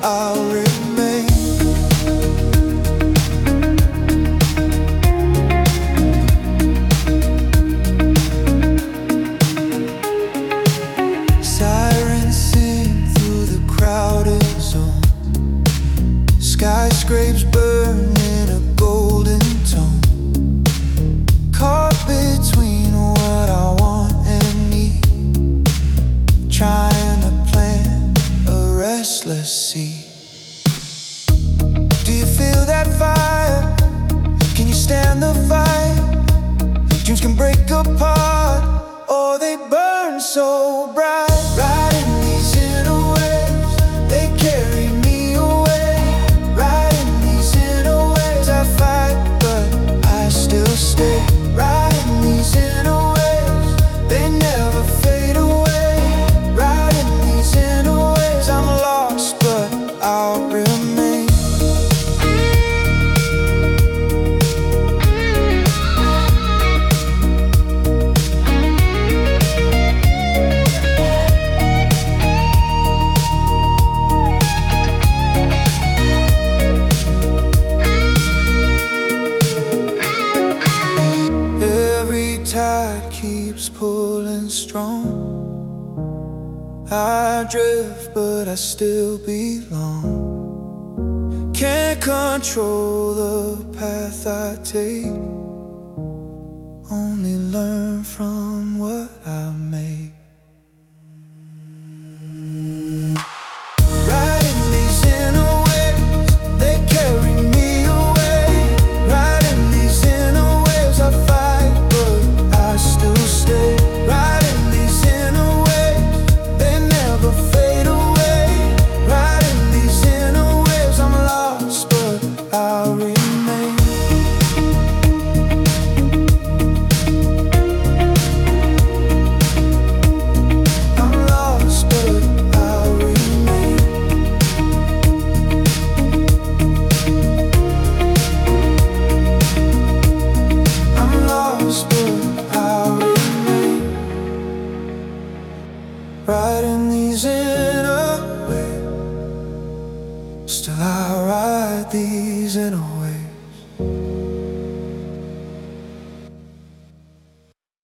I'll remain. Sirens sing through the crowded zone. Skyscrapers burn in a golden tone. Caught between what I want and need, trying to plant a restless seed. Do you feel that fire? Can you stand the fight? Dreams can break apart, or they burn so bright. Riding these inner waves, they carry me away. Riding these inner waves, I fight, but I still stay. Riding these inner waves, they never fade away. Riding these inner waves, I'm lost, but I'll remain. Tide keeps pulling strong. I drift, but I still belong. Can't control the path I take, only learn from what I make. Riding these inner waves, they carry me away. Riding these inner waves, I fight, but I still stay. Riding these inner waves, they never fade away. Riding these inner waves, I'm lost, but I'll remain. I'm lost, but I'll remain. I'm lost, but I'll remain. Riding these in